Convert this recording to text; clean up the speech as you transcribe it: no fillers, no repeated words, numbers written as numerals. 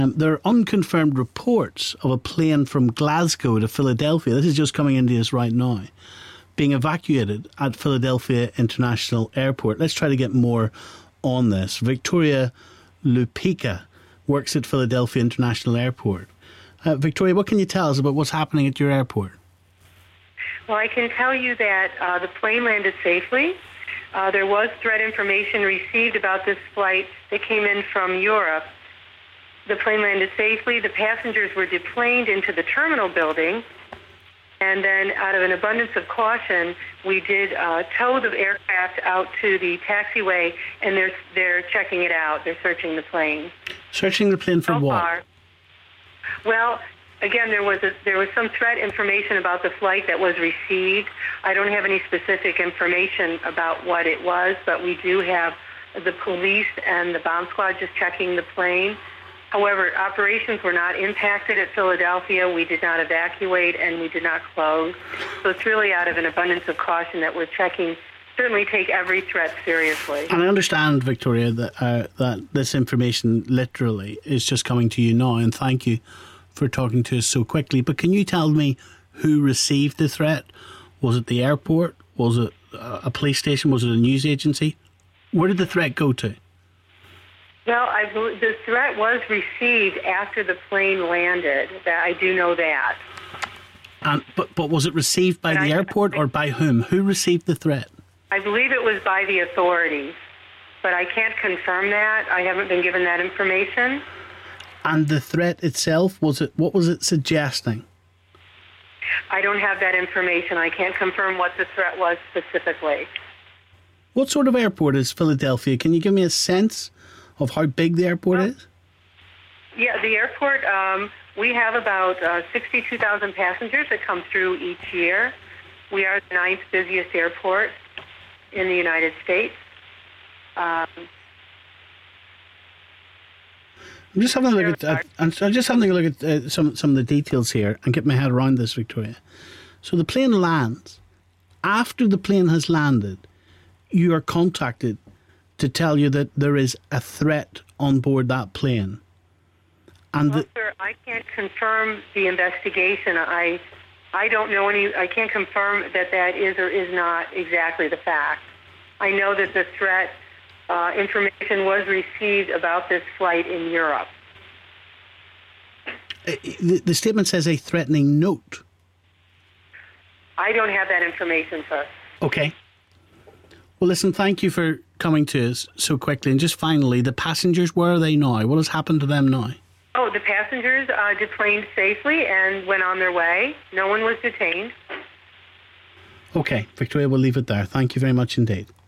There are unconfirmed reports of a plane from Glasgow to Philadelphia. This is just coming into us right now, being evacuated at Philadelphia International Airport. Let's try to get more on this. Victoria Lupica works at Philadelphia International Airport. Victoria, what can you tell us about what's happening at your airport? Well, I can tell you that the plane landed safely. There was threat information received about this flight that came in from Europe. The plane landed safely. The passengers were deplaned into the terminal building. And then out of an abundance of caution, we did tow the aircraft out to the taxiway, and they're checking it out. They're searching the plane. Searching the plane for what? Far, well, again, there was some threat information about the flight that was received. I don't have any specific information about what it was, but we do have the police and the bomb squad just checking the plane. However, operations were not impacted at Philadelphia. We did not evacuate, and we did not close. So it's really out of an abundance of caution that we're checking. Certainly take every threat seriously. And I understand, Victoria, that this information literally is just coming to you now, and thank you for talking to us so quickly. But can you tell me who received the threat? Was it the airport? Was it a police station? Was it a news agency? Where did the threat go to? Well, I believe the threat was received after the plane landed. That I do know that. But was it received by the airport or by whom? Who received the threat? I believe it was by the authorities, but I can't confirm that. I haven't been given that information. And the threat itself, what was it suggesting? I don't have that information. I can't confirm what the threat was specifically. What sort of airport is Philadelphia? Can you give me a sense of how big the airport is? Yeah, the airport, we have about 62,000 passengers that come through each year. We are the 9th busiest airport in the United States. I'm just having a look at some of the details here and get my head around this, Victoria. So the plane lands. After the plane has landed, you are contacted to tell you that there is a threat on board that plane. And well, sir, I can't confirm the investigation. I don't know I can't confirm that is or is not exactly the fact. I know that the threat information was received about this flight in Europe. The statement says a threatening note. I don't have that information, sir. Okay. Well, listen, thank you for coming to us so quickly. And just finally, the passengers, where are they now? What has happened to them now? Oh, the passengers deplaned safely and went on their way. No one was detained. Okay, Victoria, we'll leave it there. Thank you very much indeed.